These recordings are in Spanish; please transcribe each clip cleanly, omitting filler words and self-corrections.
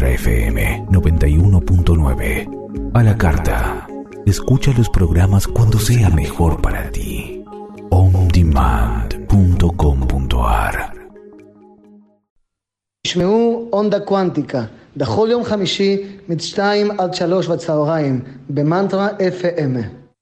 Mantra FM 91.9. A la carta. Escucha los programas cuando sea mejor para ti. ondemand.com.ar. תשמעו אונדה קוונטיקה, בכל יום חמישי מ-2-3 בצהריים, במנטרה FM.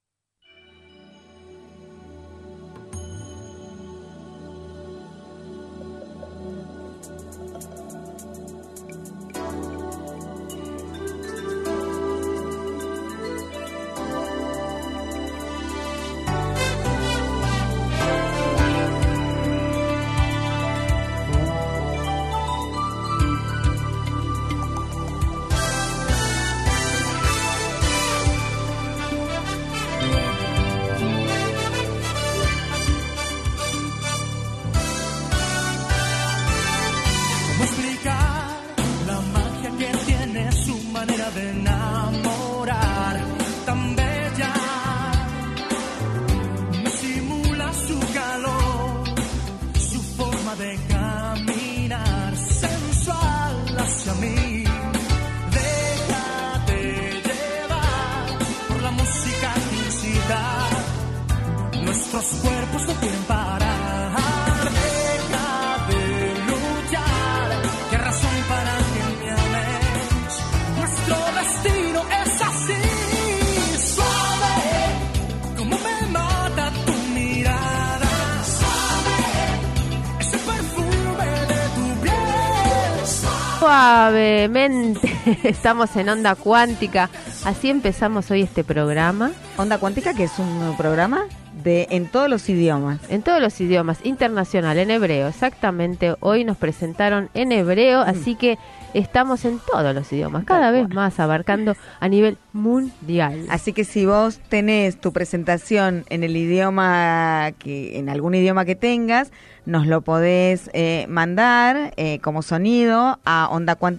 Suavemente, estamos en Onda Cuántica, así empezamos hoy este programa. Onda Cuántica, que es un programa en todos los idiomas. En todos los idiomas, internacional, en hebreo, exactamente. Hoy nos presentaron en hebreo, así que estamos en todos los idiomas, cada vez más abarcando a nivel mundial. Así que si vos tenés tu presentación en el idioma, en algún idioma que tengas, nos lo podés mandar como sonido a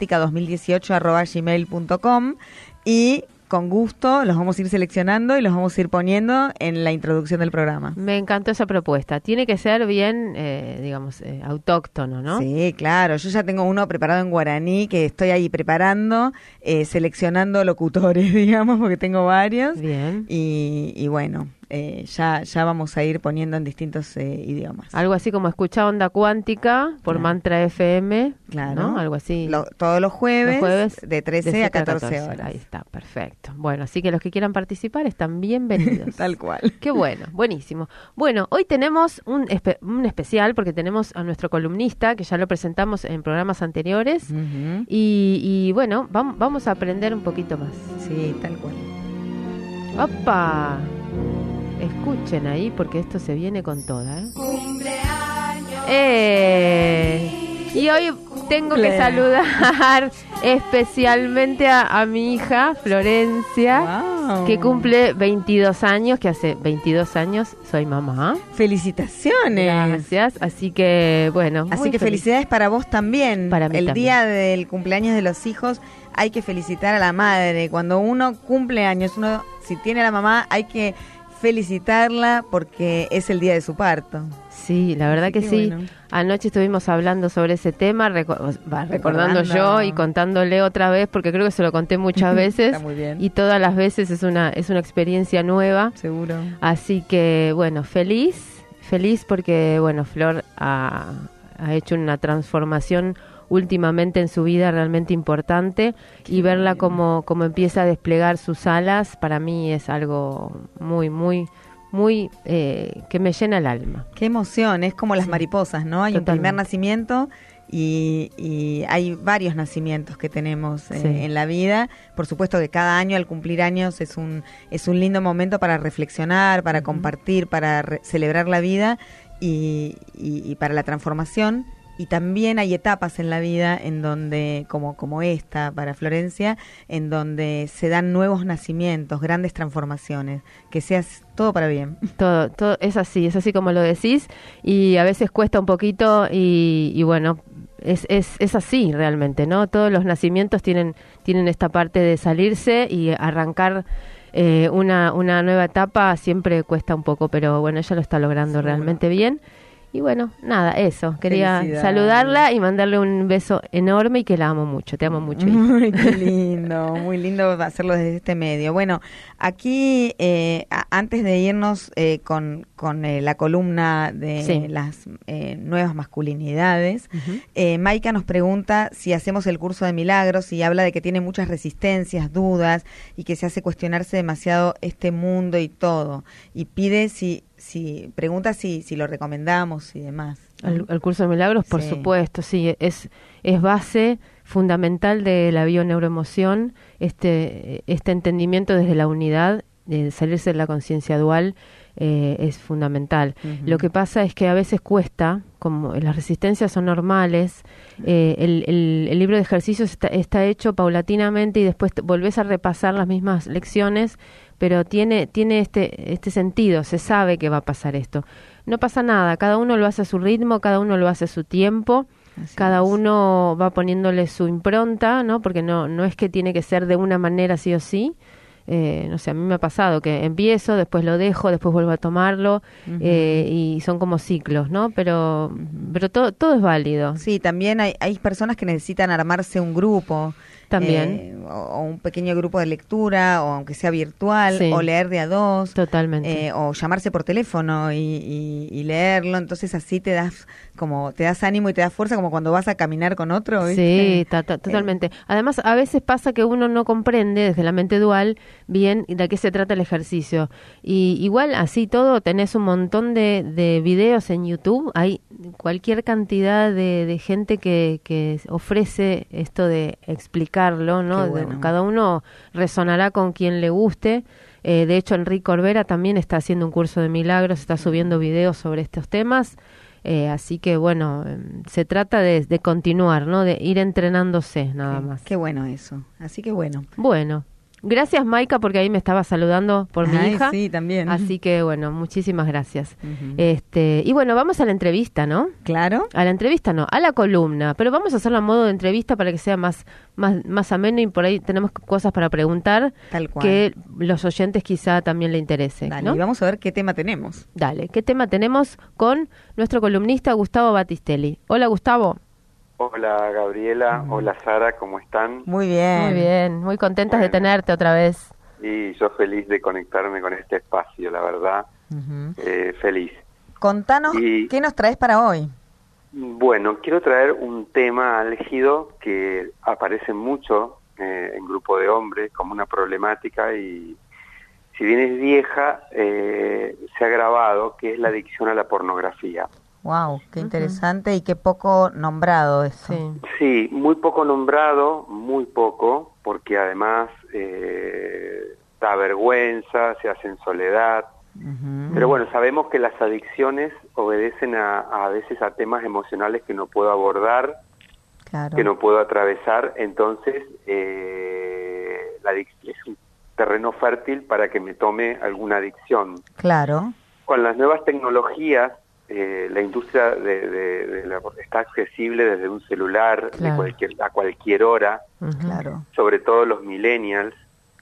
ondacuántica2018@gmail.com y con gusto los vamos a ir seleccionando y los vamos a ir poniendo en la introducción del programa. Me encantó esa propuesta. Tiene que ser bien, autóctono, ¿no? Sí, claro. Yo ya tengo uno preparado en guaraní que estoy ahí preparando, seleccionando locutores, digamos, porque tengo varios. Bien. Y bueno, ya vamos a ir poniendo en distintos idiomas. Algo así como escuchar Onda Cuántica por Mantra FM. Claro. ¿No? Algo así. Todos los jueves de 13 a 14 horas. Ahí está, perfecto. Bueno, así que los que quieran participar están bienvenidos. Tal cual. Qué bueno, buenísimo. Bueno, hoy tenemos un especial porque tenemos a nuestro columnista, que ya lo presentamos en programas anteriores. Uh-huh. Y bueno, vamos a aprender un poquito más. Sí, tal cual. ¡Opa! Escuchen ahí porque esto se viene con toda, Y hoy tengo que saludar especialmente a mi hija Florencia, wow, que cumple 22 años, que hace 22 años soy mamá. ¡Felicitaciones! Gracias, así que bueno. Así que felicidades para vos también. Para mí el también. Día del cumpleaños de los hijos hay que felicitar a la madre. Cuando uno cumple años, si tiene a la mamá, hay que felicitarla porque es el día de su parto. Sí, la verdad que sí. Bueno. Anoche estuvimos hablando sobre ese tema, recordando yo y contándole otra vez, porque creo que se lo conté muchas veces. Está muy bien. Y todas las veces es una experiencia nueva. Seguro. Así que, bueno, feliz porque, bueno, Flor ha hecho una transformación últimamente en su vida realmente importante. Qué y verla como empieza a desplegar sus alas, para mí es algo muy, muy, muy que me llena el alma. Qué emoción, es como las mariposas, ¿no? Hay totalmente un primer nacimiento y hay varios nacimientos que tenemos en la vida. Por supuesto que cada año, al cumplir años, es un lindo momento para reflexionar, para compartir, para celebrar la vida y para la transformación. Y también hay etapas en la vida en donde, como esta para Florencia, en donde se dan nuevos nacimientos, grandes transformaciones, que sea todo para bien. Todo es así como lo decís, y a veces cuesta un poquito y bueno, es así realmente, ¿no? Todos los nacimientos tienen esta parte de salirse y arrancar una nueva etapa siempre cuesta un poco, pero bueno, ella lo está logrando realmente bien. Y bueno, nada, eso. Quería saludarla y mandarle un beso enorme y que la amo mucho. Te amo mucho. Muy lindo, muy lindo hacerlo desde este medio. Bueno, aquí, antes de irnos con la columna de las nuevas masculinidades, Maika nos pregunta si hacemos el curso de milagros y habla de que tiene muchas resistencias, dudas y que se hace cuestionarse demasiado este mundo y todo. Y pide pregunta si lo recomendamos y demás. El curso de milagros, por supuesto, sí, es base fundamental de la bioneuroemoción, este entendimiento desde la unidad, de salirse de la conciencia dual, es fundamental. Lo que pasa es que a veces cuesta, como las resistencias son normales, el libro de ejercicios está hecho paulatinamente y después volvés a repasar las mismas lecciones, pero tiene este sentido, se sabe que va a pasar esto. No pasa nada, cada uno lo hace a su ritmo, cada uno lo hace a su tiempo, cada uno va poniéndole su impronta, ¿no? Porque no es que tiene que ser de una manera sí o sí. No sé, a mí me ha pasado que empiezo, después lo dejo, después vuelvo a tomarlo, y son como ciclos, ¿no? Pero todo es válido. Sí, también hay personas que necesitan armarse un grupo. También. O un pequeño grupo de lectura, o aunque sea virtual, o leer de a dos. Totalmente. O llamarse por teléfono y leerlo. Entonces así te das ánimo y te das fuerza, como cuando vas a caminar con otro, ¿viste? Sí, totalmente. Además, a veces pasa que uno no comprende desde la mente dual bien de qué se trata el ejercicio. Y igual, así todo, tenés un montón de videos en YouTube. Hay cualquier cantidad de gente que ofrece esto de explicarlo, ¿no? Bueno. Cada uno resonará con quien le guste. De hecho, Enrique Corbera también está haciendo un curso de milagros, está subiendo videos sobre estos temas. Así que, bueno, se trata de continuar, ¿no? De ir entrenándose, nada más. Qué bueno eso. Así que bueno. Bueno. Gracias, Maika, porque ahí me estaba saludando por mi hija. Sí, también. Así que, bueno, muchísimas gracias. Y bueno, vamos a la entrevista, ¿no? Claro. A la entrevista no, a la columna. Pero vamos a hacerla a modo de entrevista para que sea más ameno y por ahí tenemos cosas para preguntar. Tal cual. Que los oyentes quizá también le interese. Dale, ¿no? y vamos a ver qué tema tenemos. Dale, ¿qué tema tenemos con nuestro columnista Gustavo Battistelli? Hola, Gustavo. Hola Gabriela, hola Sara, ¿cómo están? Muy bien. Muy bien, muy contentas de tenerte otra vez. Y yo feliz de conectarme con este espacio, la verdad, feliz. Contanos, ¿qué nos traes para hoy? Bueno, quiero traer un tema álgido que aparece mucho en grupo de hombres como una problemática y si bien es vieja, se ha agravado, que es la adicción a la pornografía. Wow, qué interesante y qué poco nombrado eso. Sí, muy poco nombrado, muy poco, porque además da vergüenza, se hace en soledad. Pero bueno, sabemos que las adicciones obedecen a veces a temas emocionales que no puedo abordar, que no puedo atravesar, entonces la adicción es un terreno fértil para que me tome alguna adicción. Claro. Con las nuevas tecnologías, la industria está accesible desde un celular a cualquier hora, sobre todo los millennials.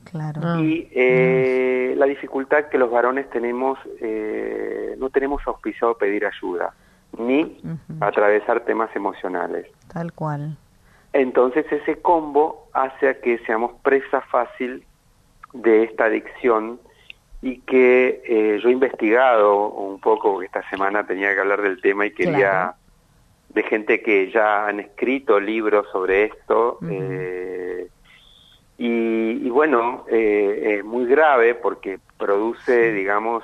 Y la dificultad que los varones tenemos, no tenemos auspiciado pedir ayuda, ni atravesar temas emocionales. Tal cual. Entonces ese combo hace a que seamos presa fácil de esta adicción y que yo he investigado un poco, porque esta semana tenía que hablar del tema y quería de gente que ya han escrito libros sobre esto, y bueno, es muy grave porque produce, digamos,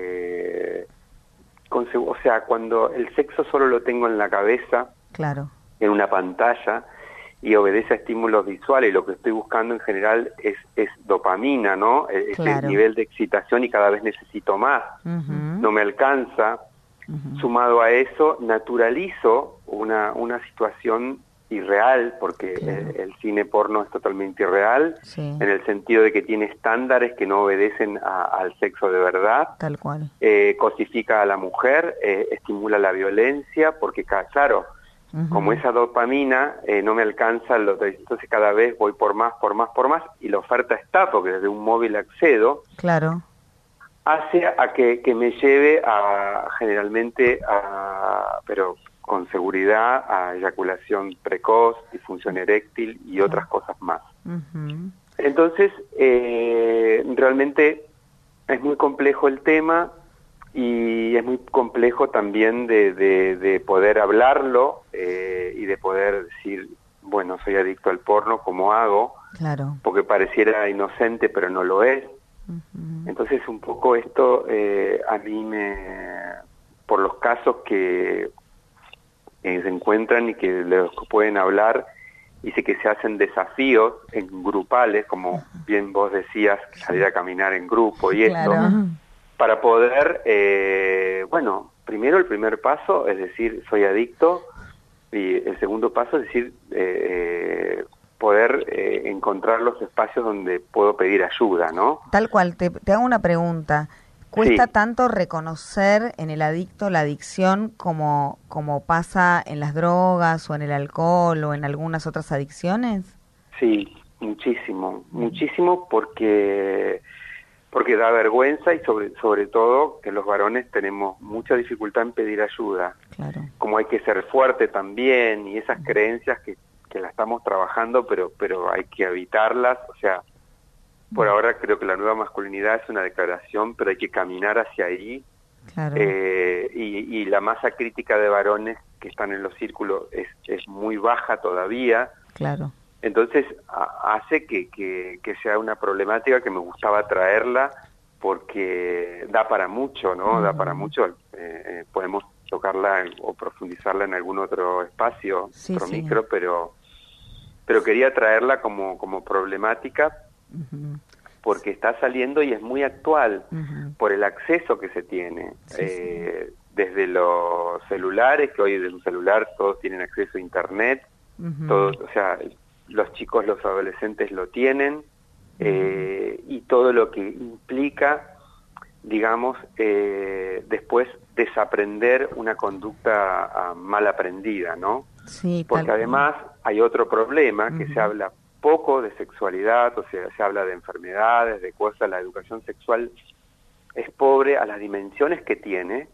o sea, cuando el sexo solo lo tengo en la cabeza, en una pantalla, y obedece a estímulos visuales, y lo que estoy buscando en general es dopamina, ¿no? Ese nivel de excitación y cada vez necesito más, no me alcanza. Sumado a eso, naturalizo una situación irreal, porque el cine porno es totalmente irreal, en el sentido de que tiene estándares que no obedecen al sexo de verdad. Tal cual. Cosifica a la mujer, estimula la violencia, porque claro, como esa dopamina no me alcanza, entonces cada vez voy por más, y la oferta está, porque desde un móvil accedo, hace a que me lleve generalmente a pero con seguridad a eyaculación precoz, disfunción eréctil y otras cosas más. Entonces, realmente es muy complejo el tema y es muy complejo también de poder hablarlo y de poder decir, bueno, soy adicto al porno, ¿cómo hago? Claro. Porque pareciera inocente, pero no lo es. Entonces, un poco esto a mí por los casos que se encuentran y que los que pueden hablar, dice que se hacen desafíos en grupales, como bien vos decías, salir a caminar en grupo y esto, para poder, bueno, primero el primer paso es decir, soy adicto, y el segundo paso es decir, poder encontrar los espacios donde puedo pedir ayuda, ¿no? Tal cual, te hago una pregunta. ¿Cuesta tanto reconocer en el adicto la adicción como pasa en las drogas o en el alcohol o en algunas otras adicciones? Sí, muchísimo porque da vergüenza y sobre todo que los varones tenemos mucha dificultad en pedir ayuda. Claro. Como hay que ser fuerte también y esas creencias que la estamos trabajando, pero hay que evitarlas, o sea, por ahora creo que la nueva masculinidad es una declaración, pero hay que caminar hacia ahí. Claro. Y la masa crítica de varones que están en los círculos es muy baja todavía. Claro. Entonces hace que sea una problemática que me gustaba traerla porque da para mucho, ¿no? Da para mucho. Podemos tocarla o profundizarla en algún otro espacio, otro micro, pero quería traerla como problemática porque está saliendo y es muy actual por el acceso que se tiene. Desde los celulares, que hoy desde un celular todos tienen acceso a internet, todos, o sea, los chicos, los adolescentes lo tienen, y todo lo que implica, digamos, después desaprender una conducta mal aprendida, ¿no? Sí, porque además hay otro problema, que se habla poco de sexualidad, o sea, se habla de enfermedades, de cosas. La educación sexual es pobre a las dimensiones que tiene,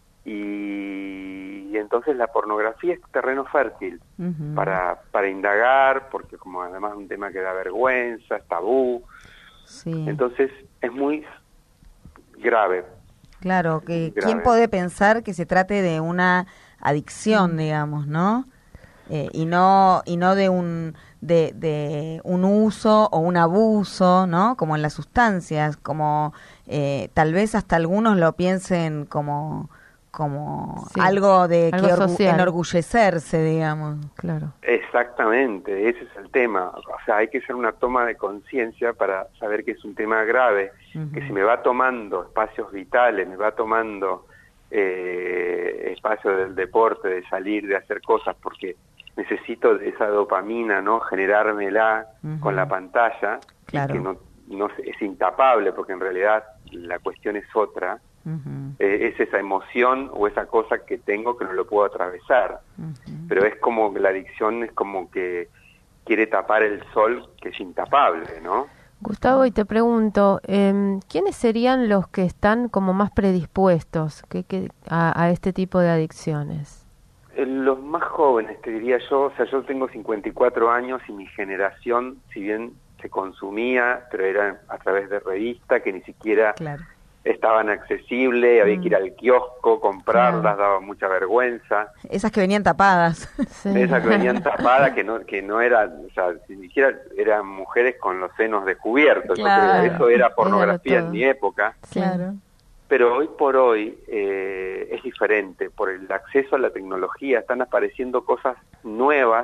y entonces la pornografía es terreno fértil para indagar, porque como además es un tema que da vergüenza, es tabú, entonces es muy grave. Claro, que ¿quién puede pensar que se trate de una adicción, digamos, ¿no? Y no de un uso o un abuso, ¿no? Como en las sustancias, como tal vez hasta algunos lo piensen como algo de algo que enorgullecerse, digamos. Claro. Exactamente, ese es el tema. O sea, hay que hacer una toma de conciencia para saber que es un tema grave, que si me va tomando espacios vitales, me va tomando espacio del deporte, de salir, de hacer cosas, porque necesito de esa dopamina, ¿no? Generármela con la pantalla, claro. Que no es intapable, porque en realidad la cuestión es otra. Es esa emoción o esa cosa que tengo que no lo puedo atravesar, pero es como la adicción es como que quiere tapar el sol que es intapable, ¿no? Gustavo, y te pregunto, ¿quiénes serían los que están como más predispuestos a este tipo de adicciones? Los más jóvenes, te diría yo. O sea, yo tengo 54 años y mi generación, si bien se consumía, pero era a través de revistas que ni siquiera estaban accesibles, había que ir al kiosco, comprarlas, daba mucha vergüenza. Esas que venían tapadas. Esas que venían tapadas, que no era, o sea, ni siquiera eran mujeres con los senos descubiertos. Yo creo que eso era pornografía en mi época. Claro. Pero hoy por hoy es diferente. Por el acceso a la tecnología están apareciendo cosas nuevas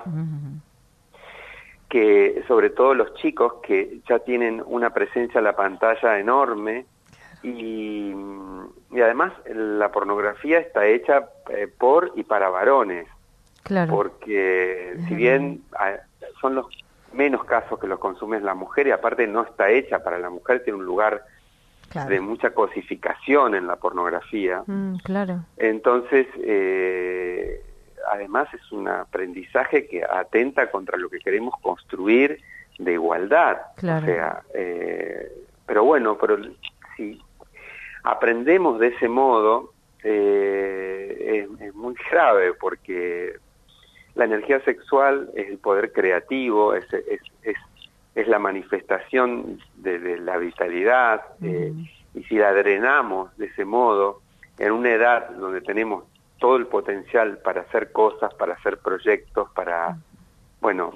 que, sobre todo los chicos, que ya tienen una presencia en la pantalla enorme. Y además la pornografía está hecha por y para varones, porque si bien son los menos casos que los consume la mujer, y aparte no está hecha para la mujer, tiene un lugar de mucha cosificación en la pornografía. Entonces además es un aprendizaje que atenta contra lo que queremos construir de igualdad. O sea, pero bueno, si aprendemos de ese modo, es muy grave, porque la energía sexual es el poder creativo, es la manifestación de la vitalidad, y si la drenamos de ese modo, en una edad donde tenemos todo el potencial para hacer cosas, para hacer proyectos, para... Bueno,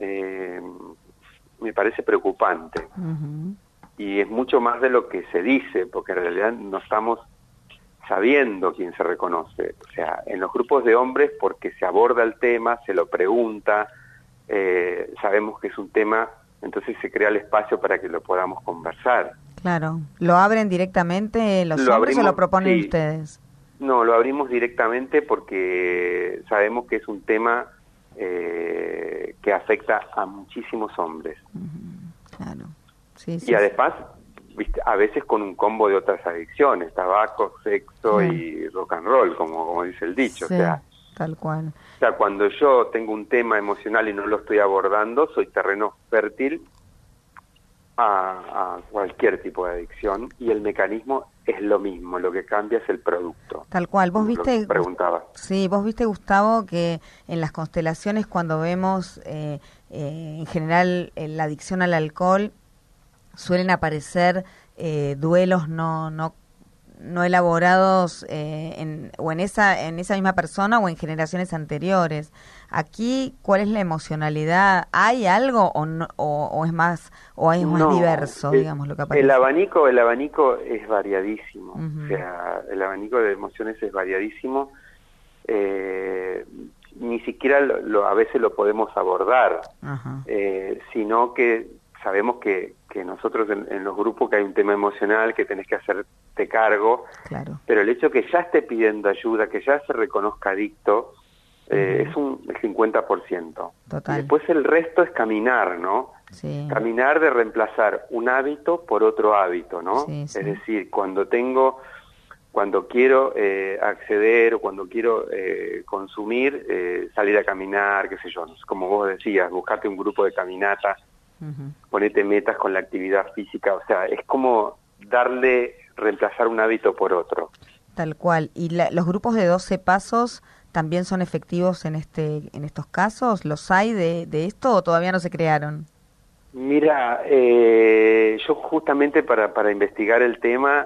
me parece preocupante. Y es mucho más de lo que se dice, porque en realidad no estamos sabiendo quién se reconoce. O sea, en los grupos de hombres, porque se aborda el tema, se lo pregunta, sabemos que es un tema, entonces se crea el espacio para que lo podamos conversar. Claro. ¿Lo abren directamente los hombres o lo proponen ustedes? No, lo abrimos directamente porque sabemos que es un tema que afecta a muchísimos hombres. Claro. Y además, a veces con un combo de otras adicciones, tabaco, sexo y rock and roll, como dice el dicho. Sí, o sea, tal cual. O sea, cuando yo tengo un tema emocional y no lo estoy abordando, soy terreno fértil a cualquier tipo de adicción, y el mecanismo es lo mismo, lo que cambia es el producto. Tal cual. Vos viste, preguntaba. Sí, vos viste, Gustavo, que en las constelaciones, cuando vemos en general la adicción al alcohol, suelen aparecer duelos no elaborados o en esa misma persona o en generaciones anteriores. Aquí, ¿cuál es la emocionalidad? ¿Hay algo o es más diverso, digamos, lo que aparece? El abanico es variadísimo. O sea, el abanico de emociones es variadísimo. Ni siquiera a veces lo podemos abordar, sino que sabemos que nosotros en los grupos, que hay un tema emocional que tenés que hacerte cargo, claro. Pero el hecho que ya esté pidiendo ayuda, que ya se reconozca adicto, es el 50%. Total. Y después el resto es caminar, ¿no? Sí. Caminar de reemplazar un hábito por otro hábito, ¿no? Sí, sí. Es decir, cuando quiero acceder o cuando quiero consumir, salir a caminar, qué sé yo, como vos decías, buscarte un grupo de caminata, ponete metas con la actividad física, o sea, es como reemplazar un hábito por otro. Tal cual. ¿Y los grupos de 12 pasos también son efectivos en estos casos? ¿Los hay de esto o todavía no se crearon? Mira, yo justamente para investigar el tema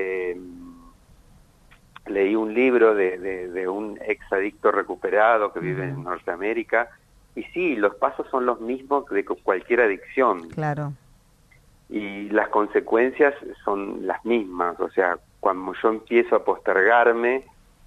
leí un libro de un exadicto recuperado que vive en Norteamérica, y sí, los pasos son los mismos de cualquier adicción. Claro. Y las consecuencias son las mismas, o sea, cuando yo empiezo a postergarme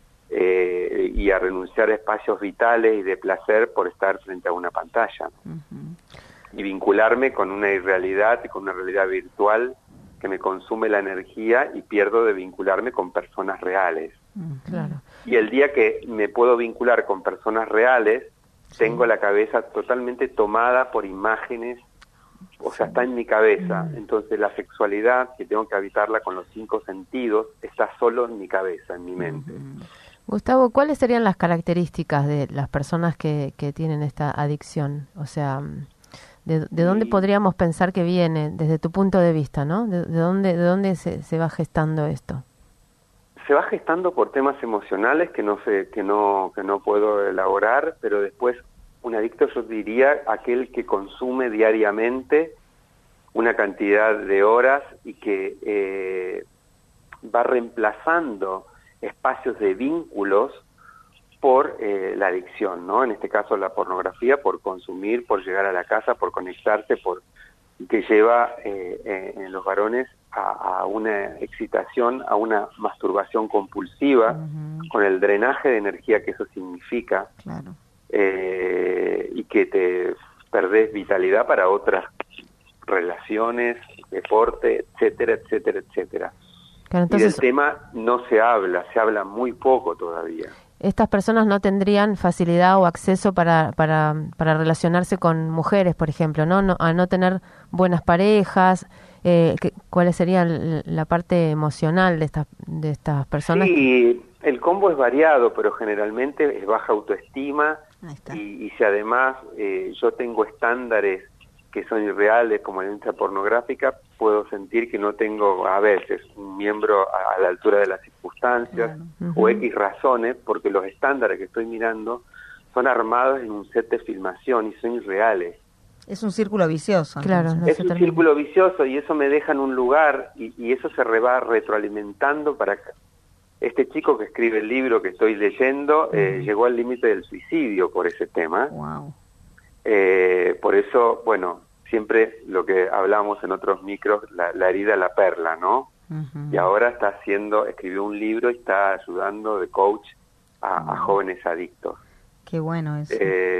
y a renunciar a espacios vitales y de placer por estar frente a una pantalla, y vincularme con una irrealidad, con una realidad virtual que me consume la energía, y pierdo de vincularme con personas reales. Claro. Y el día que me puedo vincular con personas reales, tengo la cabeza totalmente tomada por imágenes, o sea, está en mi cabeza. Entonces la sexualidad, que tengo que habitarla con los 5 sentidos, está solo en mi cabeza, en mi mente. Gustavo, ¿cuáles serían las características de las personas que tienen esta adicción? O sea, ¿de dónde podríamos pensar que viene, desde tu punto de vista, ¿no? ¿De dónde se va gestando esto? Se va gestando por temas emocionales que no puedo elaborar, pero después un adicto, yo diría, aquel que consume diariamente una cantidad de horas y que va reemplazando espacios de vínculos por la adicción, ¿no? En este caso la pornografía, por consumir, por llegar a la casa, por conectarse, que lleva en los varones a una excitación, a una masturbación compulsiva, con el drenaje de energía que eso significa. Claro. Y que te perdés vitalidad para otras relaciones, deporte, etcétera, etcétera, etcétera. Claro, entonces, y del tema no se habla muy poco todavía. Estas personas no tendrían facilidad o acceso para relacionarse con mujeres, por ejemplo, ¿no? A no tener buenas parejas. ¿Cuál sería la parte emocional de estas personas? Sí, el combo es variado, pero generalmente es baja autoestima. Y si además yo tengo estándares que son irreales, como la industria pornográfica, puedo sentir que no tengo a veces un miembro a la altura de las circunstancias circunstancias o X razones, porque los estándares que estoy mirando son armados en un set de filmación y son irreales. Es un círculo vicioso. Claro, no es un círculo vicioso y eso me deja en un lugar y eso se va retroalimentando para... Este chico que escribe el libro que estoy leyendo llegó al límite del suicidio por ese tema. Wow. Por eso, bueno, siempre lo que hablamos en otros micros, la herida, la perla, ¿no? Y ahora escribió un libro y está ayudando de coach a jóvenes adictos. Qué bueno eso.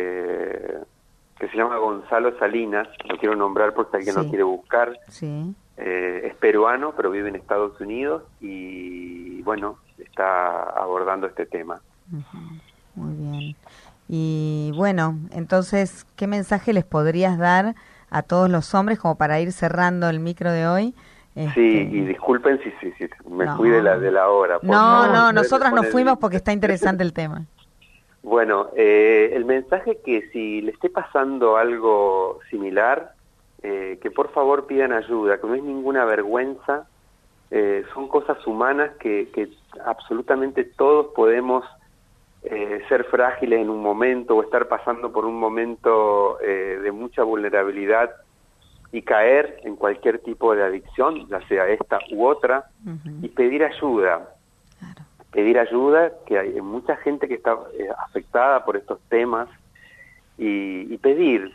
Que se llama Gonzalo Salinas, lo quiero nombrar por si alguien lo quiere buscar. Sí. Es peruano, pero vive en Estados Unidos y, bueno, está abordando este tema. Muy bien. Y, bueno, entonces, ¿qué mensaje les podrías dar a todos los hombres como para ir cerrando el micro de hoy? Sí, y disculpen si me fui de la hora. No, nosotras nos fuimos porque está interesante el tema. Bueno, el mensaje que si le esté pasando algo similar, que por favor pidan ayuda, que no es ninguna vergüenza, son cosas humanas que absolutamente todos podemos ser frágiles en un momento o estar pasando por un momento de mucha vulnerabilidad y caer en cualquier tipo de adicción, ya sea esta u otra, y pedir ayuda. Claro. Pedir ayuda, que hay mucha gente que está afectada por estos temas, y pedir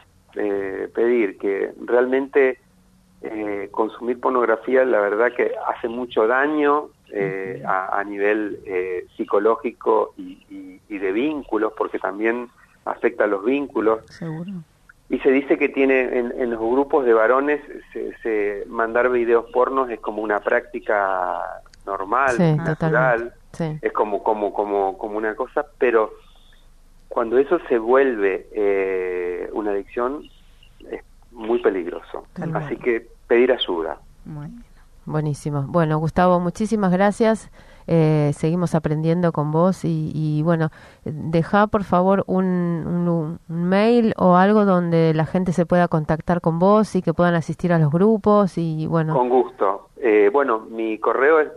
que realmente consumir pornografía, la verdad que hace mucho daño a nivel psicológico y de vínculos, porque también afecta a los vínculos. Seguro. Y se dice que tiene en los grupos de varones mandar videos pornos es como una práctica normal, natural, es como una cosa, pero cuando eso se vuelve una adicción es muy peligroso. Así que pedir ayuda. Buenísimo. Bueno, Gustavo, muchísimas gracias. Seguimos aprendiendo con vos y bueno, deja por favor un mail o algo donde la gente se pueda contactar con vos y que puedan asistir a los grupos y bueno. Con gusto. Bueno, mi correo es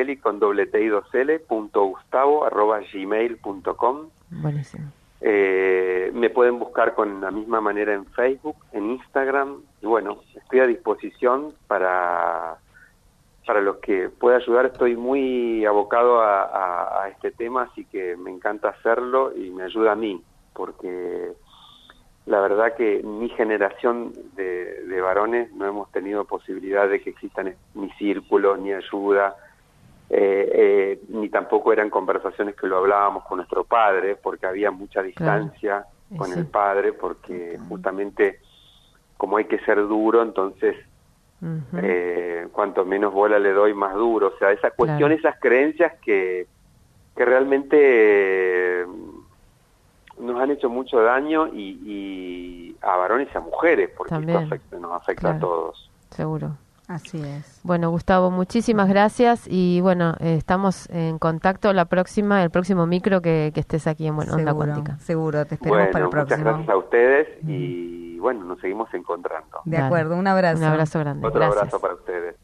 batistelli.gustavo@gmail.com. Buenísimo. Me pueden buscar con la misma manera en Facebook, en Instagram y bueno, estoy a disposición para los que pueda ayudar. Estoy muy abocado a este tema, así que me encanta hacerlo y me ayuda a mí, porque la verdad que mi generación de varones no hemos tenido posibilidad de que existan ni círculos, ni ayuda, ni tampoco eran conversaciones que lo hablábamos con nuestro padre, porque había mucha distancia con el padre, porque justamente como hay que ser duro, entonces cuanto menos bola le doy, más duro. O sea, esa cuestión, esas creencias que realmente nos han hecho mucho daño y a varones y a mujeres, porque esto nos afecta a todos. Seguro. Así es. Bueno, Gustavo, muchísimas gracias y bueno, estamos en contacto el próximo micro que estés aquí en Onda Cuántica. Seguro, te esperamos para el próximo. Muchas gracias a ustedes y bueno, nos seguimos encontrando. De acuerdo, un abrazo. Un abrazo grande. Otro abrazo para ustedes.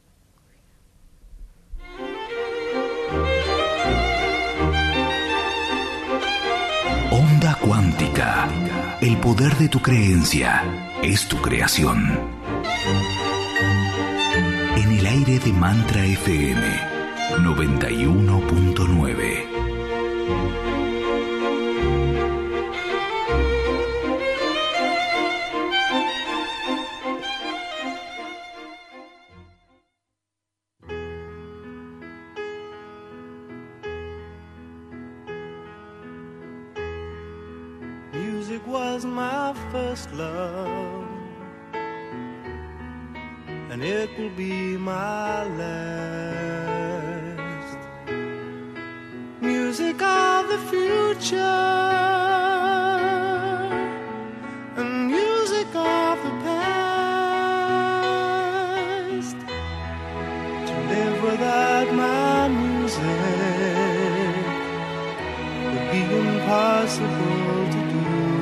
Onda Cuántica. El poder de tu creencia es tu creación. En el aire de Mantra FM 91.9. Music was my first love, and it will be my last. Music of the future, and music of the past. To live without my music would be impossible to do.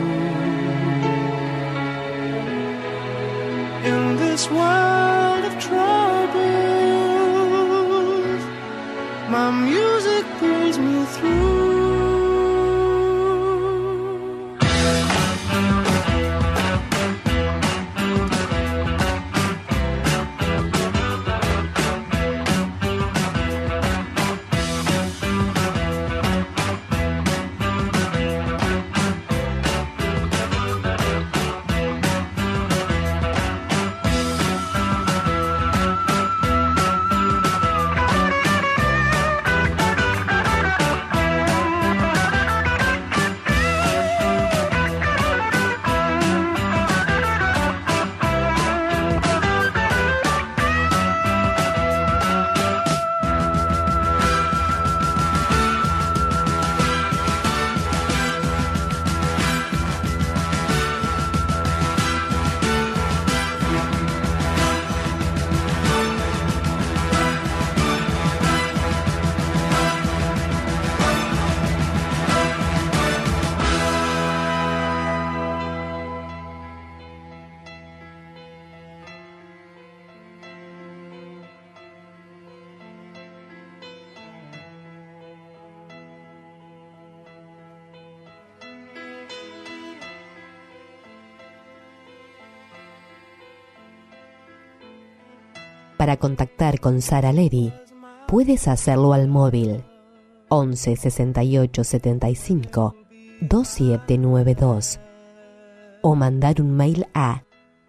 In this world of troubles, my music pulls me through. Para contactar con Sara Levy, puedes hacerlo al móvil 11 68 75 2792 o mandar un mail a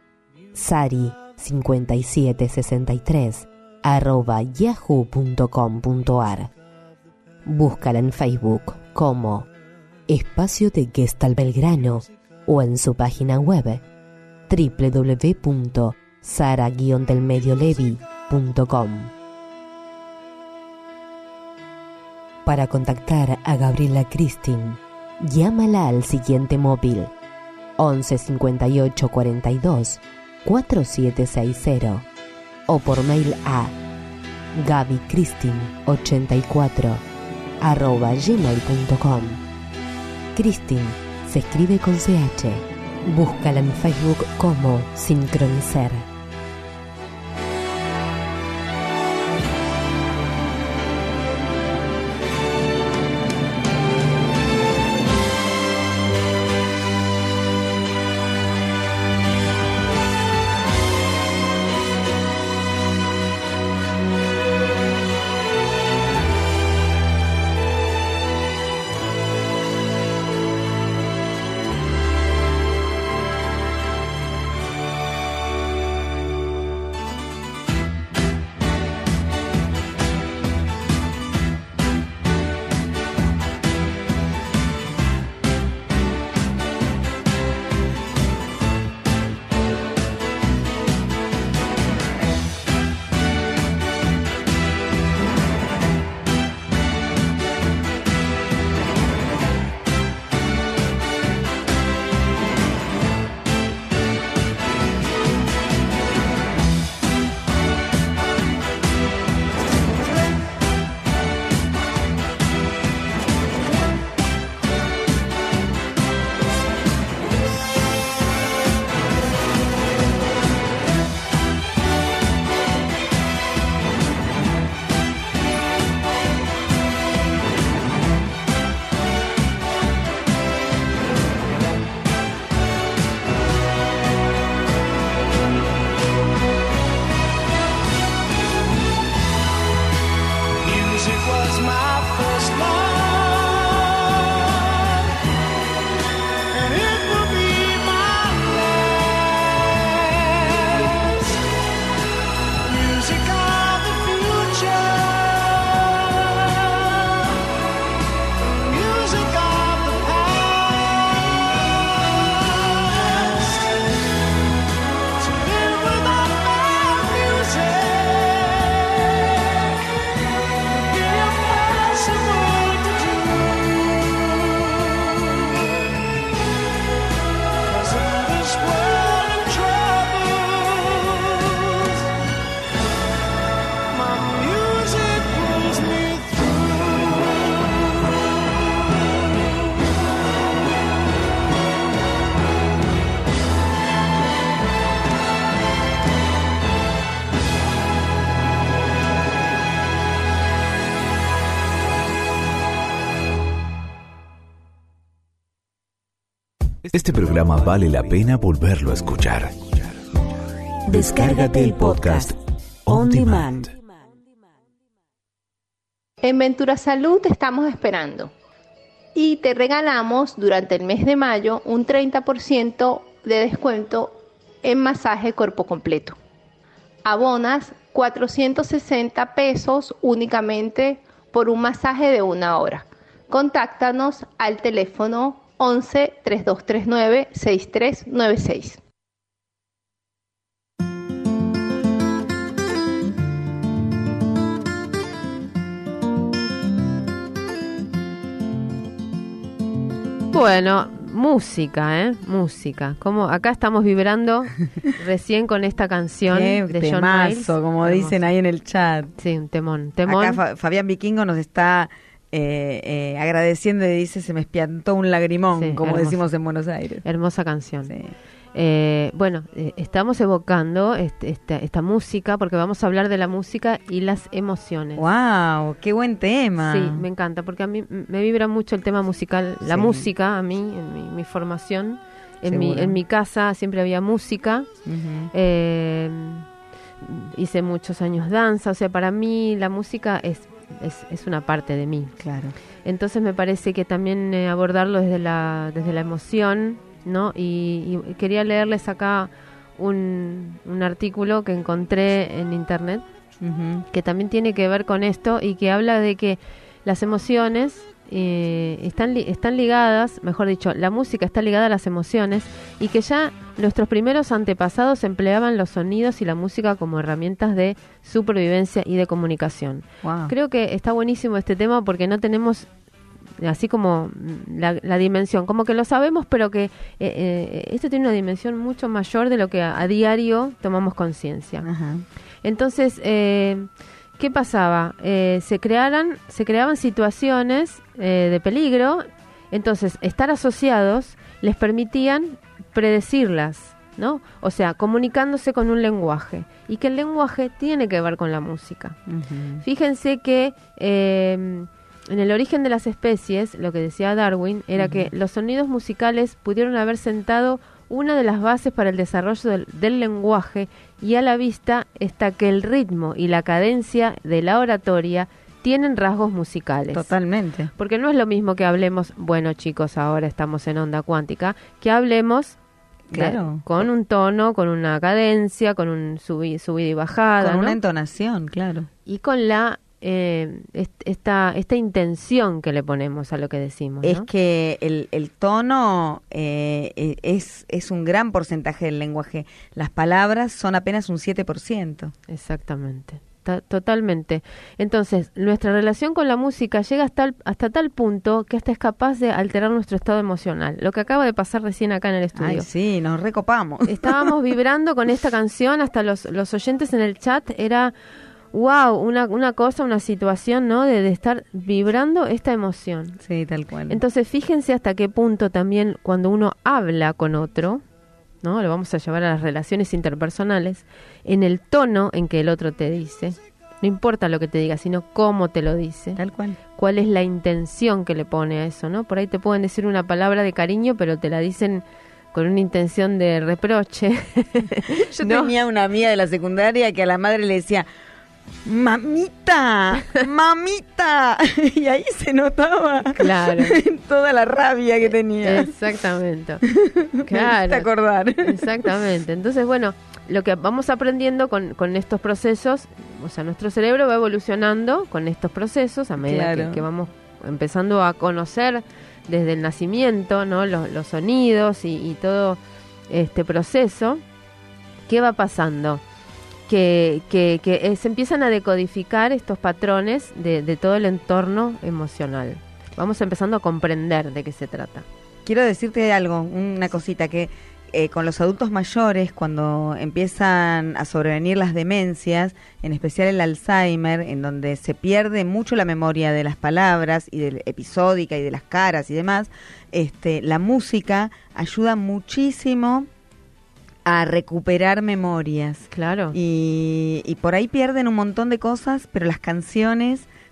sari5763@yahoo.com.ar. Búscala en Facebook como Espacio de Gestalt Belgrano o en su página web www.sara-delmediolevy.com. Para contactar a Gabriela Christine, llámala al siguiente móvil 11 58 42 4760 o por mail a gabicristin84@gmail.com. Christine se escribe con CH. Búscala en Facebook como Sincronizer. Este programa vale la pena volverlo a escuchar. Descárgate el podcast On Demand. En Ventura Salud te estamos esperando y te regalamos durante el mes de mayo un 30% de descuento en masaje cuerpo completo. Abonas 460 pesos únicamente por un masaje de 1 hora. Contáctanos al teléfono 11 3239 6396. Bueno, música. Como acá estamos vibrando recién con esta canción de John Miles. Como dicen ahí en el chat. Sí, un temón. Acá Fabián Vikingo nos está agradeciendo y dice: se me espiantó un lagrimón, sí, como decimos en Buenos Aires. Hermosa canción. Sí. Estamos evocando esta música porque vamos a hablar de la música y las emociones. ¡Wow! ¡Qué buen tema! Sí, me encanta porque a mí me vibra mucho el tema musical, la música a mí, en mi formación. En mi casa siempre había música. Uh-huh. Hice muchos años danza, o sea, para mí la música es una parte de mí. Claro. Entonces me parece que también abordarlo desde la emoción, ¿no? Y quería leerles acá un artículo que encontré en internet, uh-huh, que también tiene que ver con esto y que habla de que las emociones están ligadas, mejor dicho, la música está ligada a las emociones y que ya nuestros primeros antepasados empleaban los sonidos y la música como herramientas de supervivencia y de comunicación. Wow. Creo que está buenísimo este tema porque no tenemos así como la dimensión, como que lo sabemos, pero que esto tiene una dimensión mucho mayor de lo que a diario tomamos conciencia. Uh-huh. Entonces, ¿qué pasaba? Se creaban situaciones de peligro, entonces estar asociados les permitían predecirlas, ¿no? O sea, comunicándose con un lenguaje, y que el lenguaje tiene que ver con la música. Uh-huh. Fíjense que en el origen de las especies, lo que decía Darwin, era uh-huh, que los sonidos musicales pudieron haber sentado una de las bases para el desarrollo del lenguaje, y a la vista está que el ritmo y la cadencia de la oratoria tienen rasgos musicales. Totalmente. Porque no es lo mismo que hablemos, bueno chicos, ahora estamos en onda cuántica, que hablemos claro, con un tono, con una cadencia, con un subida y bajada, con ¿no? una entonación, claro. Y con la esta intención que le ponemos a lo que decimos, ¿no? Es que el tono es un gran porcentaje del lenguaje. Las palabras son apenas un 7%. Exactamente, totalmente. Entonces, nuestra relación con la música llega hasta tal punto que hasta es capaz de alterar nuestro estado emocional. Lo que acaba de pasar recién acá en el estudio. Ay, sí, nos recopamos. Estábamos vibrando con esta canción, hasta los oyentes en el chat era... Wow, una cosa, una situación, ¿no? De estar vibrando esta emoción. Sí, tal cual. Entonces, fíjense hasta qué punto también cuando uno habla con otro, ¿no? Lo vamos a llevar a las relaciones interpersonales, en el tono en que el otro te dice. No importa lo que te diga, sino cómo te lo dice. Tal cual. Cuál es la intención que le pone a eso, ¿no? Por ahí te pueden decir una palabra de cariño, pero te la dicen con una intención de reproche. Yo tenía una amiga de la secundaria que a la madre le decía... ¡Mamita! ¡Mamita! Y ahí se notaba, claro, toda la rabia que tenía. Exactamente. Claro. Me acordar. Exactamente. Entonces, bueno, lo que vamos aprendiendo con estos procesos, o sea, nuestro cerebro va evolucionando con estos procesos a medida claro, que vamos empezando a conocer desde el nacimiento, ¿no? Los sonidos y todo este proceso. ¿Qué va pasando? Que se empiezan a decodificar estos patrones de todo el entorno emocional. Vamos empezando a comprender de qué se trata. Quiero decirte algo, una cosita, que con los adultos mayores, cuando empiezan a sobrevenir las demencias, en especial el Alzheimer, en donde se pierde mucho la memoria de las palabras y de episódica y de las caras y demás, la música ayuda muchísimo a recuperar memorias. Claro. Y por ahí pierden un montón de cosas, pero las canciones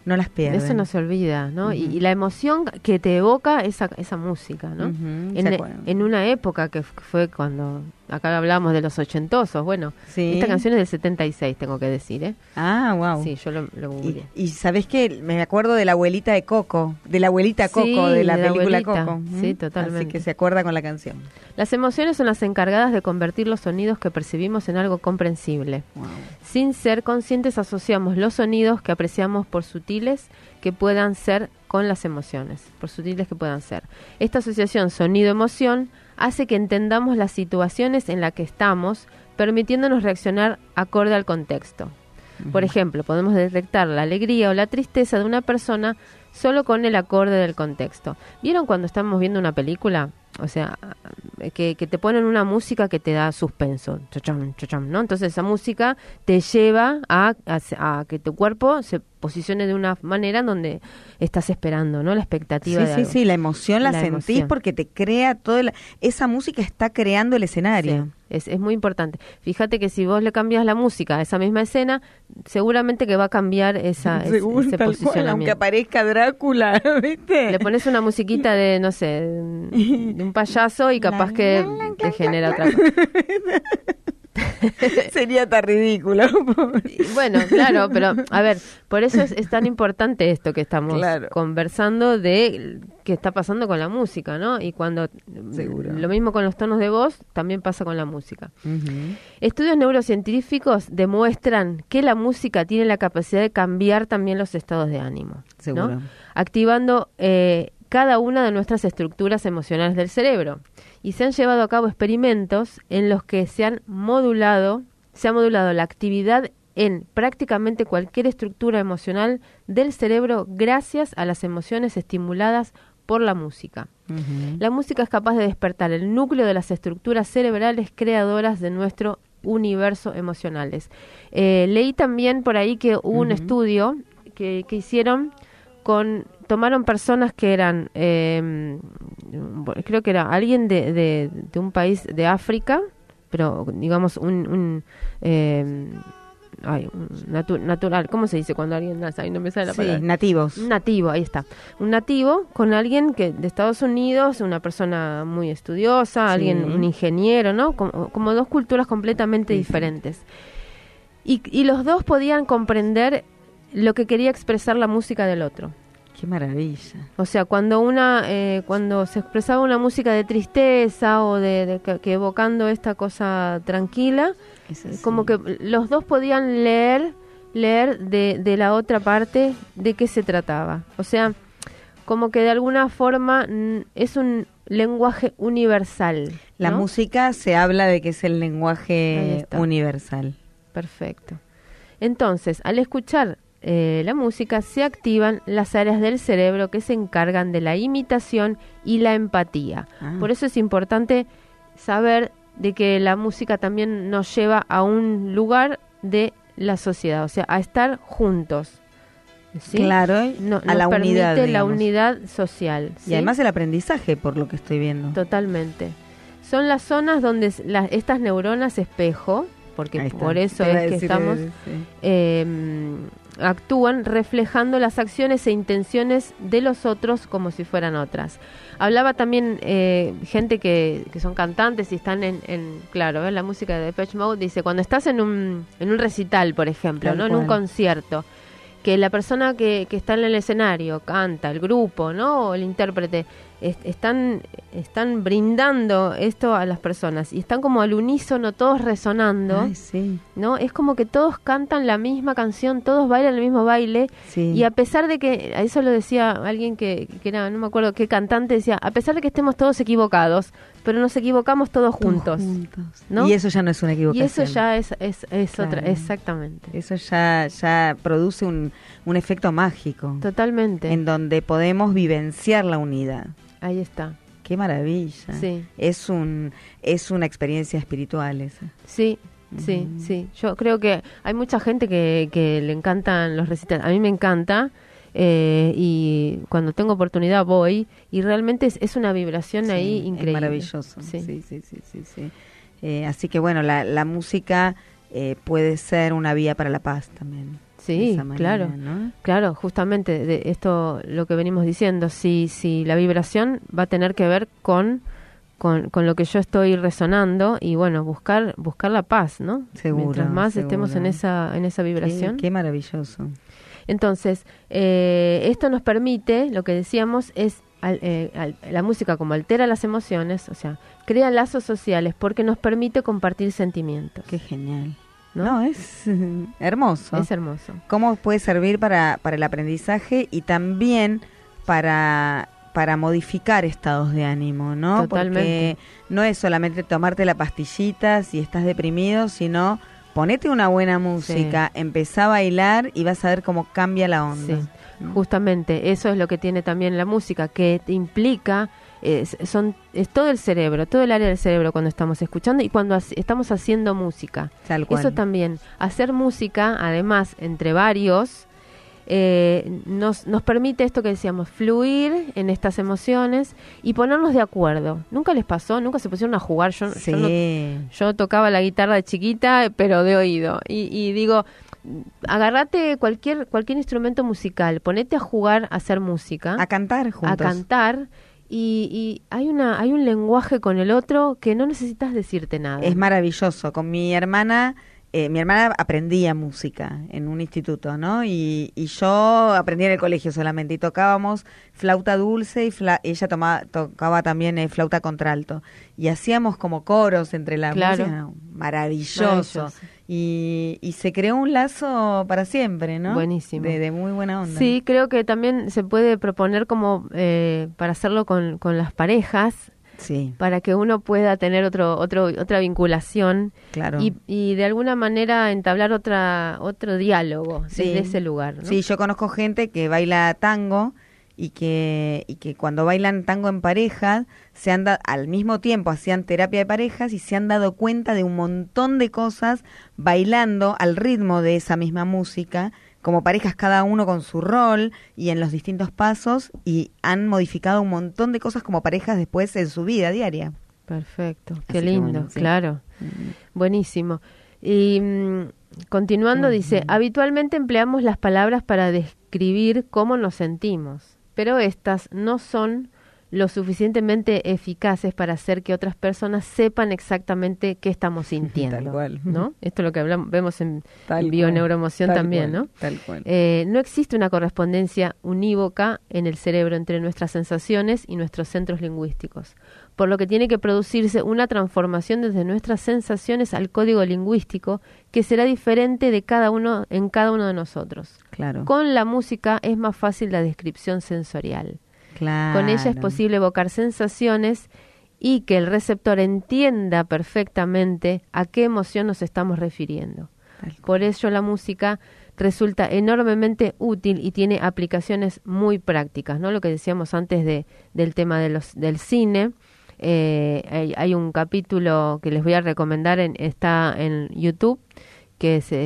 No las pierden. Eso no se olvida, ¿no? Y la emoción que te evoca esa música, ¿no? En una época que fue cuando... Acá hablamos de los ochentosos. Bueno, esta canción es del 76, tengo que decir, ¿eh? Ah, wow. Sí, yo lo googleé. Y ¿sabés qué? Me acuerdo de la abuelita de Coco, de la abuelita Coco, de la película Coco. Sí, totalmente. Así que se acuerda con la canción. Las emociones son las encargadas de convertir los sonidos que percibimos en algo comprensible. Wow. Sin ser conscientes asociamos los sonidos que apreciamos por sutiles que puedan ser con las emociones, por sutiles que puedan ser. Esta asociación sonido-emoción hace que entendamos las situaciones en las que estamos, permitiéndonos reaccionar acorde al contexto. Por ejemplo, podemos detectar la alegría o la tristeza de una persona solo con el acorde del contexto. ¿Vieron cuando estamos viendo una película? O sea, que te ponen una música que te da suspenso, ¿no? Entonces esa música te lleva a que tu cuerpo se posicione de una manera en donde estás esperando, ¿no? La expectativa de algo. Sí, la emoción la sentís porque te crea esa música está creando el escenario. Sí, es muy importante. Fíjate que si vos le cambias la música a esa misma escena, seguramente que va a cambiar ese posicionamiento. Aunque aparezca Drácula, ¿viste? Le pones una musiquita de, no sé, de un payaso y capaz que te genera otra cosa. Sería tan ridículo. Bueno, claro, pero a ver, por eso es tan importante esto que estamos conversando de qué está pasando con la música, ¿no? Y cuando lo mismo con los tonos de voz, también pasa con la música. Estudios neurocientíficos demuestran que la música tiene la capacidad de cambiar también los estados de ánimo, ¿no? Activando cada una de nuestras estructuras emocionales del cerebro. Y se han llevado a cabo experimentos en los que se ha modulado la actividad en prácticamente cualquier estructura emocional del cerebro gracias a las emociones estimuladas por la música. La música es capaz de despertar el núcleo de las estructuras cerebrales creadoras de nuestro universo emocionales. Leí también por ahí que hubo un estudio que hicieron tomaron personas que eran, creo que era alguien de un país de África, pero digamos natural, ¿cómo se dice cuando alguien nace? Ahí no me sale la palabra. Nativos. Un nativo, ahí está. Un nativo con alguien que de Estados Unidos, una persona muy estudiosa, un ingeniero, ¿no? Como dos culturas completamente diferentes. Y los dos podían comprender lo que quería expresar la música del otro. Qué maravilla. O sea, cuando cuando se expresaba una música de tristeza o que evocando esta cosa tranquila, como que los dos podían leer de la otra parte de qué se trataba. O sea, como que de alguna forma es un lenguaje universal, ¿no? La música se habla de que es el lenguaje universal. Perfecto. Entonces, al escuchar la música, se activan las áreas del cerebro que se encargan de la imitación y la empatía. Por eso es importante saber de que la música también nos lleva a un lugar de la sociedad, o sea, a estar juntos. ¿Sí? Claro, a la unidad. Permite la unidad social. ¿Sí? Y además el aprendizaje, por lo que estoy viendo. Totalmente. Son las zonas donde estas neuronas espejo, porque por eso es que estamos... actúan reflejando las acciones e intenciones de los otros como si fueran otras. Hablaba también gente que son cantantes y están en la música de Depeche Mode, dice, cuando estás en un recital, por ejemplo, ¿no? En un concierto, que la persona que está en el escenario canta, el grupo, ¿no? O el intérprete, están brindando esto a las personas y están como al unísono, todos resonando. ¿No? Es como que todos cantan la misma canción, todos bailan el mismo baile, y a pesar de que, a eso lo decía alguien que era, no me acuerdo qué cantante, decía, a pesar de que estemos todos equivocados, pero nos equivocamos todos juntos. ¿No? Y eso ya no es una equivocación. Y eso ya es otra, exactamente. Eso ya produce un efecto mágico. Totalmente. En donde podemos vivenciar la unidad. Ahí está. Qué maravilla. Sí. Es una experiencia espiritual esa. Sí. Sí. Yo creo que hay mucha gente que le encantan los recitales. A mí me encanta. Y cuando tengo oportunidad voy, y realmente es una vibración ahí increíble. Es maravilloso. Sí. Así que bueno, la música puede ser una vía para la paz también. Sí, manera, claro, ¿no? Claro, justamente de esto lo que venimos diciendo, si la vibración va a tener que ver con lo que yo estoy resonando y bueno, buscar la paz, ¿no? Seguro. Mientras más estemos en esa vibración. Qué maravilloso. Entonces, esto nos permite, lo que decíamos, es la música como altera las emociones, o sea, crea lazos sociales porque nos permite compartir sentimientos. Qué genial. No, es hermoso. Es hermoso. ¿Cómo puede servir para el aprendizaje y también para modificar estados de ánimo, ¿no? Totalmente. Porque no es solamente tomarte la pastillita si estás deprimido, sino ponete una buena música, empezá a bailar y vas a ver cómo cambia la onda. Sí, justamente, eso es lo que tiene también la música, que te implica, es todo el cerebro, todo el área del cerebro cuando estamos escuchando y cuando estamos haciendo música. Tal cual. Eso también, hacer música, además, entre varios, nos permite esto que decíamos, fluir en estas emociones y ponernos de acuerdo. ¿Nunca les pasó? ¿Nunca se pusieron a jugar? Yo tocaba la guitarra de chiquita, pero de oído. Y digo, agarrate cualquier instrumento musical, ponete a jugar, a hacer música. A cantar juntos. A cantar. Y hay un lenguaje con el otro que no necesitas decirte nada. Es maravilloso. Con mi hermana aprendía música en un instituto, ¿no? Y yo aprendí en el colegio solamente y tocábamos flauta dulce y ella tocaba también flauta contralto y hacíamos como coros entre la música. Maravilloso. Y se creó un lazo para siempre, ¿no? Buenísimo. De muy buena onda. Sí, creo que también se puede proponer como para hacerlo con las parejas. Sí. Para que uno pueda tener otra vinculación, claro. y de alguna manera entablar otro diálogo desde ese lugar, ¿no? Sí, yo conozco gente que baila tango y que cuando bailan tango en pareja al mismo tiempo hacían terapia de parejas y se han dado cuenta de un montón de cosas bailando al ritmo de esa misma música, como parejas cada uno con su rol y en los distintos pasos, y han modificado un montón de cosas como parejas después en su vida diaria. Perfecto, qué lindo, bueno, sí. Claro. Buenísimo. Y continuando, dice, habitualmente empleamos las palabras para describir cómo nos sentimos, pero estas no son lo suficientemente eficaces para hacer que otras personas sepan exactamente qué estamos sintiendo. Tal cual. ¿No? Esto es lo que vemos en bioneuroemoción también, cual, ¿no? Tal cual. No existe una correspondencia unívoca en el cerebro entre nuestras sensaciones y nuestros centros lingüísticos, por lo que tiene que producirse una transformación desde nuestras sensaciones al código lingüístico que será diferente en cada uno de nosotros. Claro. Con la música es más fácil la descripción sensorial. Claro. Con ella es posible evocar sensaciones y que el receptor entienda perfectamente a qué emoción nos estamos refiriendo. Por ello la música resulta enormemente útil y tiene aplicaciones muy prácticas, ¿no? Lo que decíamos antes del tema del cine. Hay un capítulo que les voy a recomendar, está en YouTube, que es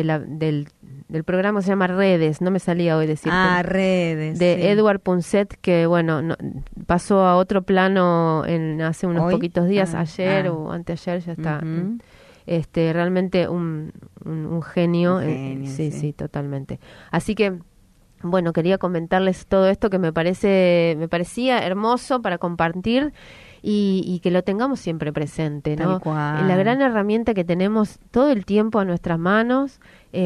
del programa, se llama Redes, no me salía hoy decir. Redes. De sí. Edward Punset, que bueno, pasó a otro plano hace unos poquitos días, ayer o anteayer, ya está. Uh-huh. Realmente un genio. Sí, totalmente. Así que, bueno, quería comentarles todo esto que me parecía hermoso para compartir. Y que lo tengamos siempre presente, ¿no? Tal cual. La gran herramienta que tenemos todo el tiempo a nuestras manos,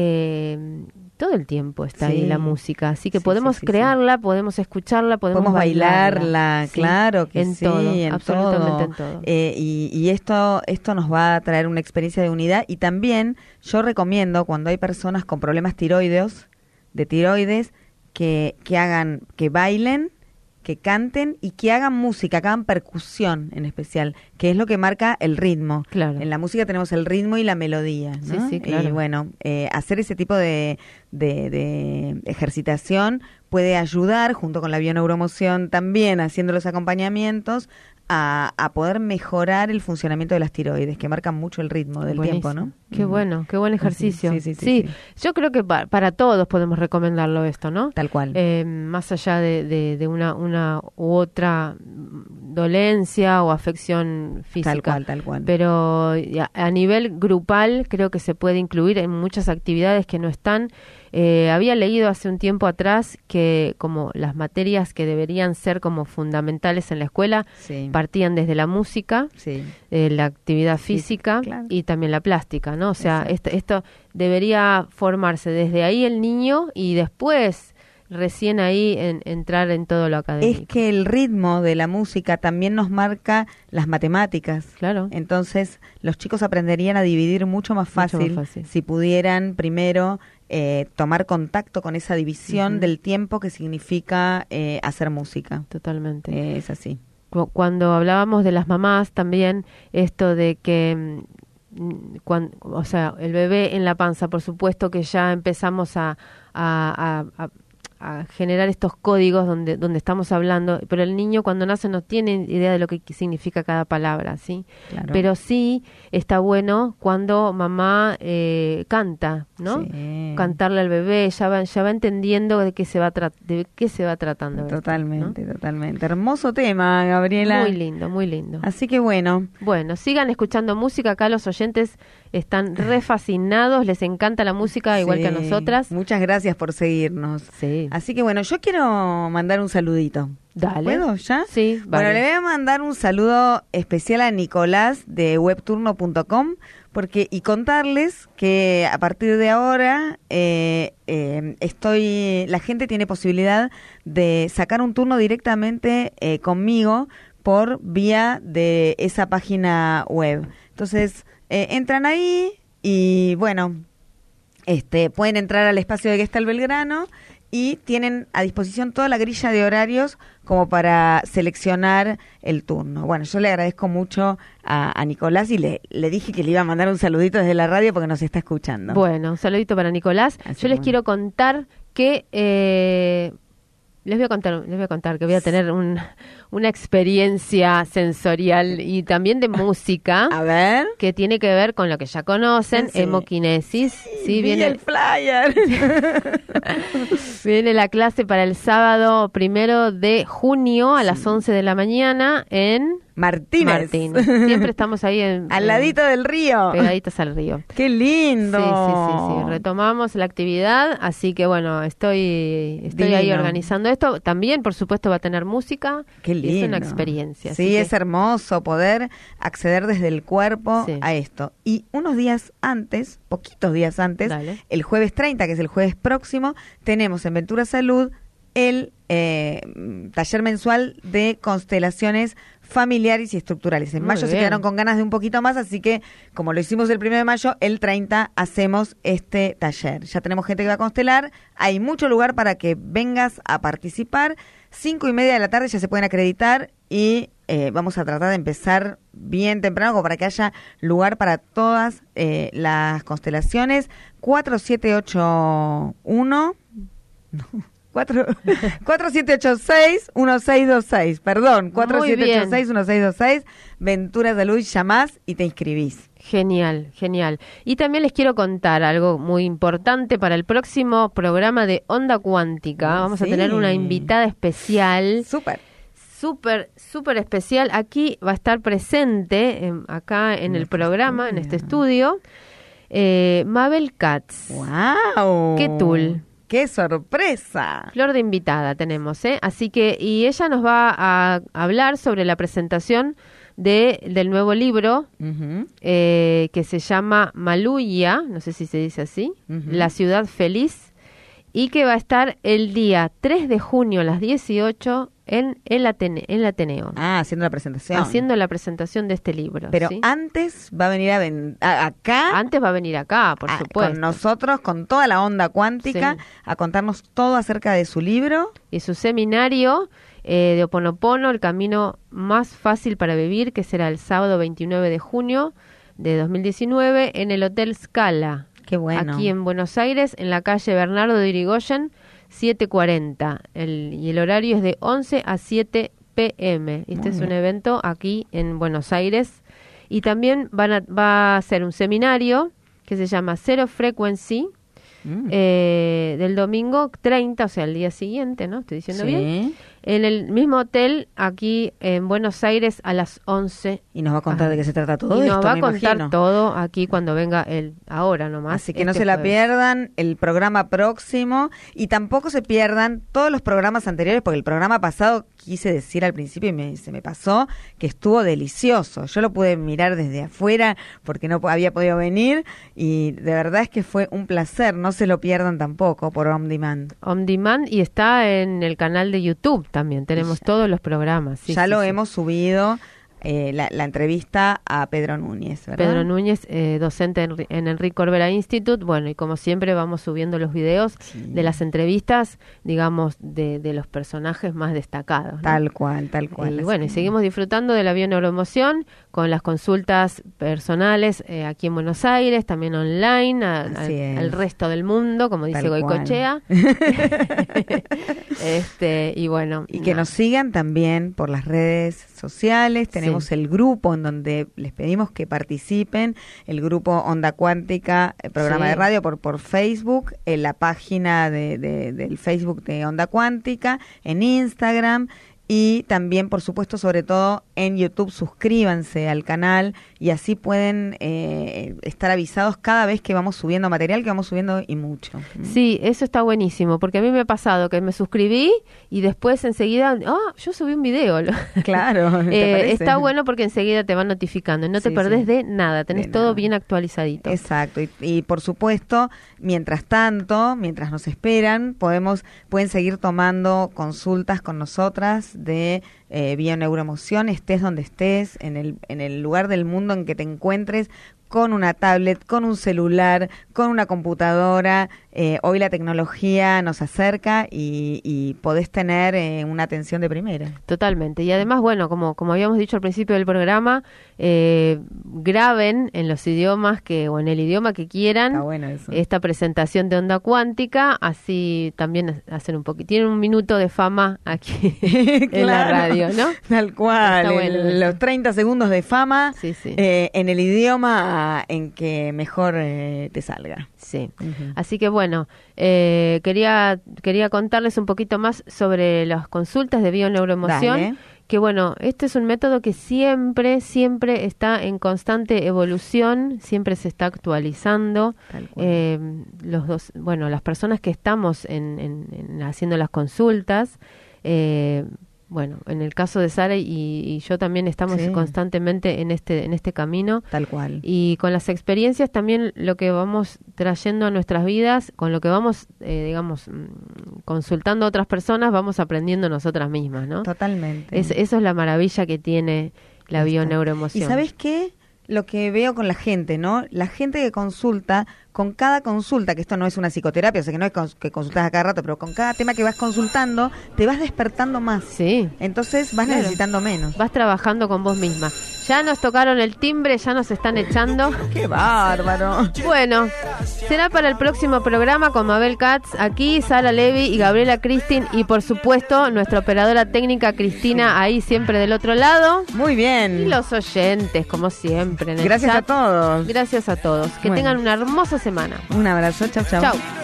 todo el tiempo está ahí la música, así que podemos crearla, podemos escucharla, podemos bailarla, ¿sí? Claro que en sí, todo, en absolutamente todo. En todo. Y esto nos va a traer una experiencia de unidad, y también yo recomiendo cuando hay personas con problemas tiroides, que bailen, que canten y que hagan música, que hagan percusión en especial, que es lo que marca el ritmo. Claro. En la música tenemos el ritmo y la melodía, ¿no? Sí, claro. Y bueno, hacer ese tipo de ejercitación puede ayudar, junto con la bioneuromoción también, haciendo los acompañamientos, a poder mejorar el funcionamiento de las tiroides, que marcan mucho el ritmo del tiempo, ¿no? Qué bueno, qué buen ejercicio. Sí. Yo creo que para todos podemos recomendarlo esto, ¿no? Tal cual. Más allá de una u otra dolencia o afección física. Tal cual. Pero a nivel grupal creo que se puede incluir en muchas actividades que no están. Había leído hace un tiempo atrás que como las materias que deberían ser como fundamentales en la escuela partían desde la música, la actividad física claro. y también la plástica, ¿no? O sea, esto debería formarse desde ahí el niño y después recién ahí entrar en todo lo académico. Es que el ritmo de la música también nos marca las matemáticas. Claro. Entonces, los chicos aprenderían a dividir mucho más fácil. Si pudieran primero tomar contacto con esa división del tiempo que significa hacer música. Totalmente. Es así. Cuando hablábamos de las mamás también, esto de que o sea, el bebé en la panza, por supuesto que ya empezamos a generar estos códigos donde estamos hablando, pero el niño cuando nace no tiene idea de lo que significa cada palabra, ¿sí? Claro. Pero sí está bueno cuando mamá canta, ¿no? Sí. Cantarle al bebé, ya va entendiendo de qué se va tratando. Totalmente, ¿no? Totalmente. Hermoso tema, Gabriela. Muy lindo, muy lindo. Así que bueno. Bueno, sigan escuchando música, acá los oyentes están re fascinados, les encanta la música igual que a nosotras. Muchas gracias por seguirnos. Sí. Así que bueno, yo quiero mandar un saludito. Dale. ¿Puedo ya? Sí, vale. Bueno, le voy a mandar un saludo especial a Nicolás de webturno.com y contarles que a partir de ahora la gente tiene posibilidad de sacar un turno directamente conmigo por vía de esa página web. Entonces, entran ahí y bueno, pueden entrar al espacio de Gestalt Belgrano y tienen a disposición toda la grilla de horarios como para seleccionar el turno. Bueno, yo le agradezco mucho a Nicolás y le dije que le iba a mandar un saludito desde la radio porque nos está escuchando. Bueno, un saludito para Nicolás. Yo les quiero contar que... Les voy a contar que voy a tener una experiencia sensorial y también de música. A ver. Que tiene que ver con lo que ya conocen, hemoquinesis. Sí, viene el flyer. Viene la clase para el sábado 1 de junio a las 11 de la mañana en... Martínez. Siempre estamos ahí al ladito del río. Pegaditos al río. ¡Qué lindo! Sí. Retomamos la actividad, así que bueno, estoy ahí organizando esto. También, por supuesto, va a tener música. ¡Qué lindo! Es una experiencia. Sí, es hermoso poder acceder desde el cuerpo a esto. Y unos días antes, poquitos días antes, el jueves 30, que es el jueves próximo, tenemos en Ventura Salud el taller mensual de constelaciones familiares y estructurales. En mayo se quedaron con ganas de un poquito más, así que como lo hicimos el 1 de mayo, el 30 hacemos este taller. Ya tenemos gente que va a constelar, hay mucho lugar para que vengas a participar. 5:30 de la tarde ya se pueden acreditar y vamos a tratar de empezar bien temprano como para que haya lugar para todas las constelaciones. 4781 4786-1626, perdón, 4786-1626, Ventura Salud, llamás y te inscribís. Genial. Y también les quiero contar algo muy importante para el próximo programa de Onda Cuántica. Vamos a tener una invitada especial. Súper especial. Aquí va a estar presente, acá en el programa, en este estudio, Mabel Katz. ¡Wow! ¡Qué tul! ¡Qué sorpresa! Flor de invitada tenemos, ¿eh? Así que, y ella nos va a hablar sobre la presentación del nuevo libro que se llama Maluya, no sé si se dice así, La Ciudad Feliz, y que va a estar el día 3 de junio a las 18 en el Ateneo. Haciendo la presentación. Haciendo la presentación de este libro. Pero ¿sí? Antes va a venir acá. Antes va a venir acá, por supuesto. Con nosotros, con toda la onda cuántica, a contarnos todo acerca de su libro. Y su seminario de Ho'oponopono, el camino más fácil para vivir, que será el sábado 29 de junio de 2019 en el Hotel Scala. Qué bueno. Aquí en Buenos Aires, en la calle Bernardo de Irigoyen, 740. Y el horario es de 11 a 7 p.m. Este es un evento aquí en Buenos Aires. Y también va a ser un seminario que se llama Zero Frequency, del domingo 30, o sea, el día siguiente, ¿no? ¿Estoy diciendo bien? En el mismo hotel, aquí en Buenos Aires, a las 11. Y nos va a contar de qué se trata todo esto, nos va a contar todo aquí cuando venga ahora nomás. Así que no se la pierdan el programa próximo y tampoco se pierdan todos los programas anteriores, porque el programa pasado, quise decir al principio y se me pasó, que estuvo delicioso. Yo lo pude mirar desde afuera porque no había podido venir y de verdad es que fue un placer. No se lo pierdan tampoco por On Demand. On Demand, y está en el canal de YouTube también. Tenemos todos los programas. Ya lo hemos subido. La entrevista a Pedro Núñez, ¿verdad? Pedro Núñez, docente en Enrique Corbera Institute. Bueno, y como siempre vamos subiendo los videos de las entrevistas, digamos, de los personajes más destacados, ¿no? Tal cual. Y bueno, y seguimos disfrutando de la bioneuroemoción con las consultas personales aquí en Buenos Aires, también online, al resto del mundo, como dice Goicoechea. Y bueno. Y que nos sigan también por las redes sociales. Tenemos el grupo en donde les pedimos que participen, el grupo Onda Cuántica, el programa de radio por Facebook, en la página del Facebook de Onda Cuántica, en Instagram y también, por supuesto, sobre todo en YouTube. Suscríbanse al canal y así pueden estar avisados cada vez que vamos subiendo material, que vamos subiendo y mucho. Sí, eso está buenísimo, porque a mí me ha pasado que me suscribí y después enseguida, yo subí un video. Claro. Está bueno porque enseguida te van notificando y no te perdés de nada, tenés todo bien actualizadito. Exacto, y por supuesto, mientras tanto, mientras nos esperan, pueden seguir tomando consultas con nosotras de bioneuroemoción, estés donde estés, en el lugar del mundo en que te encuentres, con una tablet, con un celular, con una computadora. Hoy la tecnología nos acerca y podés tener una atención de primera. Totalmente. Y además, bueno, como habíamos dicho al principio del programa, graben en los idiomas o en el idioma que quieran esta presentación de Onda Cuántica, así también hacen tienen un minuto de fama aquí en la radio, ¿no? Tal cual, los 30 segundos de fama en el idioma en que mejor te salga. Sí, así que bueno, quería contarles un poquito más sobre las consultas de bioneuroemoción. Dale. Que bueno, este es un método que siempre está en constante evolución, siempre se está actualizando. Las personas que estamos haciendo las consultas, bueno, en el caso de Sara y yo también estamos constantemente en este camino. Tal cual. Y con las experiencias también lo que vamos trayendo a nuestras vidas, con lo que vamos, consultando a otras personas, vamos aprendiendo nosotras mismas, ¿no? Totalmente. Eso es la maravilla que tiene la bioneuroemoción. ¿Y sabes qué? Lo que veo con la gente, ¿no? La gente que consulta, con cada consulta, que esto no es una psicoterapia, o sea que no es que consultas a cada rato, pero con cada tema que vas consultando, te vas despertando más. Sí. Entonces vas necesitando menos. Vas trabajando con vos misma. Ya nos tocaron el timbre, ya nos están echando. ¡Qué bárbaro! Bueno, será para el próximo programa con Mabel Katz, aquí Sara Levy y Gabriela Cristin, y por supuesto nuestra operadora técnica Cristina, ahí siempre del otro lado. Muy bien. Y los oyentes, como siempre. En el Gracias chat. a todos. Gracias a todos. Que tengan una hermosa semana. Un abrazo. Chau, chau. Chau.